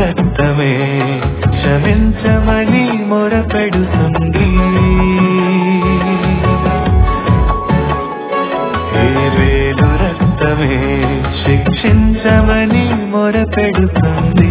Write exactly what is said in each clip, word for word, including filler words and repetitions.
రక్తమే క్షమించమని మొరపెడుతుంది. ఏబేలు రక్తమే శిక్షించమని మొరపెడుతుంది.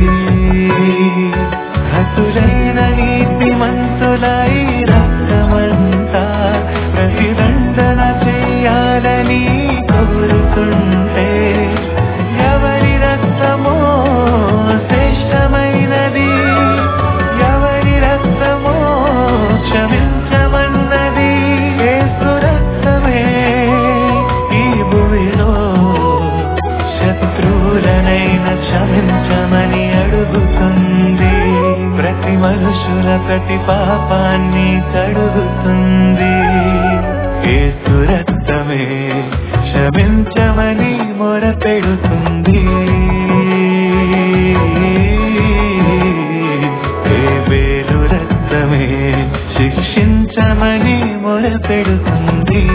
హతులైన నీతిమంతులై రక్తమంతా ప్రతిదండన చెయ్యాలని కోరుతుంటే ఎవరి రక్తమో శ్రేష్టమైనది, ఎవరి రక్తమో క్షమించమన్నది. యేసు రక్తమే ఈ భూమిలో శత్రువులనైన క్షమించమని అడుగుతుంది. ప్రతి మనుషుల ప్రతి పాపాన్ని కడుగుతుంది. యేసు రక్తమే క్షమించమని మొరపెడుతుంది. ఏబేలు రక్తమే శిక్షించమని మొరపెడుతుంది.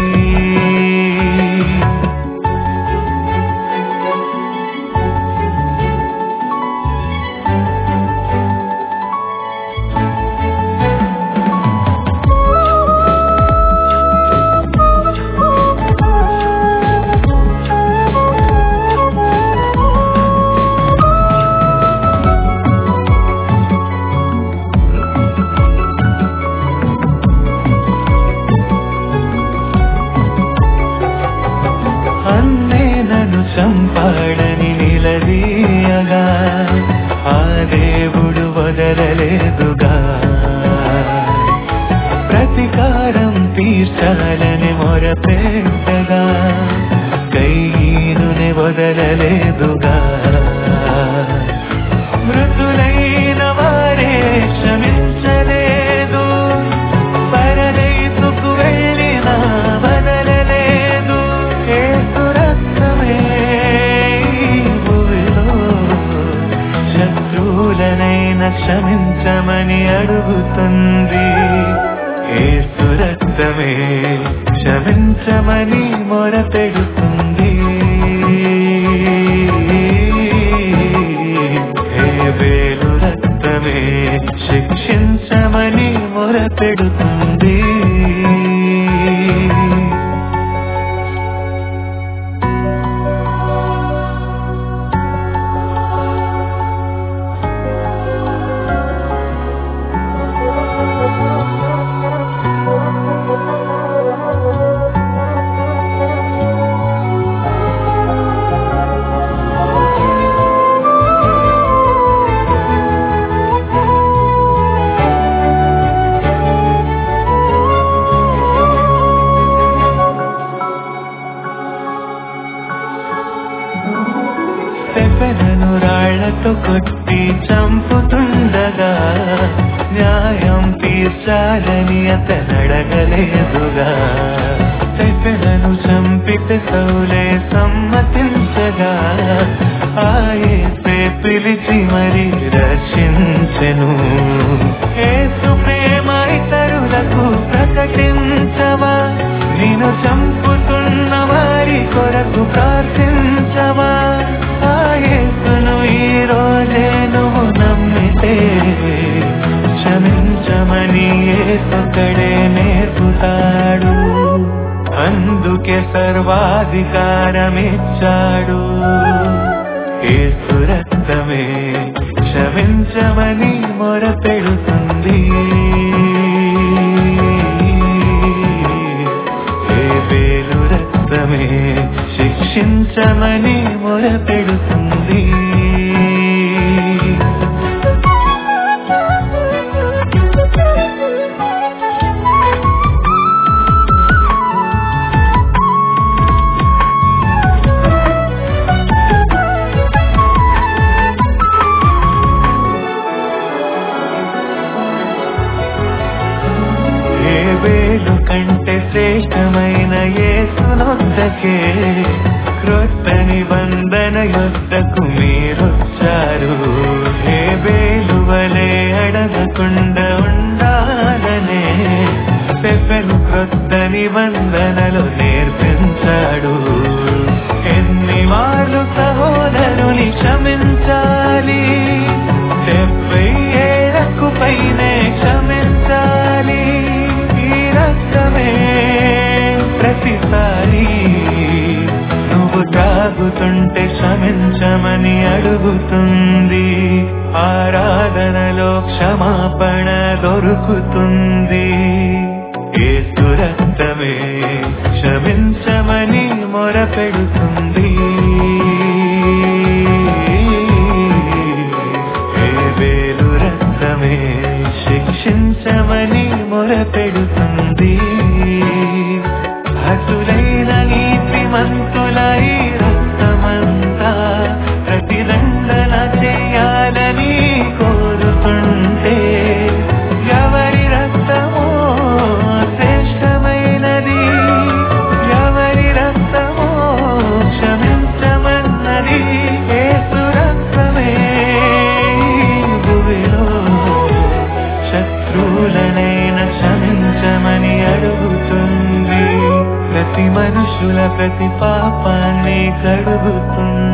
చంపాడని నిలదీయగా ఆ దేవుడు వదలలేదుగా. ప్రతీకారం తీర్చాలని మొరపెట్టగా కయీనుని వదలలేదుగా. మృతులైన వారే క్షమించలేదు, పరదేశుకు వెళ్ళిన వదలలేదు. యేసు రక్తమే శత్రువులనైన క్షమించమని అడుగుతుంది. యేసు రక్తమే క్షమించమని మొరపెడుతుంది. ఏబేలు రక్తమే శిక్షించమని మొరపెడుతుంది. తెపెలను రాళ్లతో కొట్టి చంపుతుండగా న్యాయం తీర్చాలని అతనడగలేదుగా. తెపెలను చంపితే సౌలే సమ్మతించగా ఆయే పిలిచి మరి రక్షించెను. యేసు ప్రేమ ఇతరులకు ప్రకటించవా, నిన్ను చంపుతున్న వారి కొరకు ప్రార్థించవా. ఆ యేసును ఈ రోజే నువ్వు నమ్మితే క్షమించమని యేసొక్కడే నేర్పుతాడు. అందుకే సర్వాధికారమిచ్చాడు. యేసు రక్తమే క్షమించమని మొరపెడుతుంది. ఏబేలు రక్తమే శిక్షించమని మొరపెడుతుంది. ఏబేలు కంటే శ్రేష్టమైన యేసునొద్దకే క్రొత్త నిబంధన యొద్దకు మీరొచ్చారు. ఏబేలు వలె అడగకుండా ఉండాలనే తెపెను క్రొత్త నిబంధనలు నేర్పించాడు. ఎన్ని మార్లు సహోదరుని క్షమించాలి, కలుగుతుంది, ఆరాధనలో క్షమాపణ దొరుకుతుంది. యేసు రక్తమే క్షమించమని మొరపెడుతుంది. హేబెలు రక్తమే శిక్షించమని మొరపెడుతుంది. హతులైన నీతిమంతులై రక్తమంతా ప్రతిదండన చేయాలని కోరుతుంటే, ఎవరి రక్తమో శ్రేష్టమైనది, ఎవరి రక్తమో క్షమించమన్నది. యేసు రక్తమే భూమిలో శత్రువులనైనా క్షమించమని అడుగుతుంది. ప్రతి మనుషుల ప్రతి పాపాన్ని కడుగుతుంది.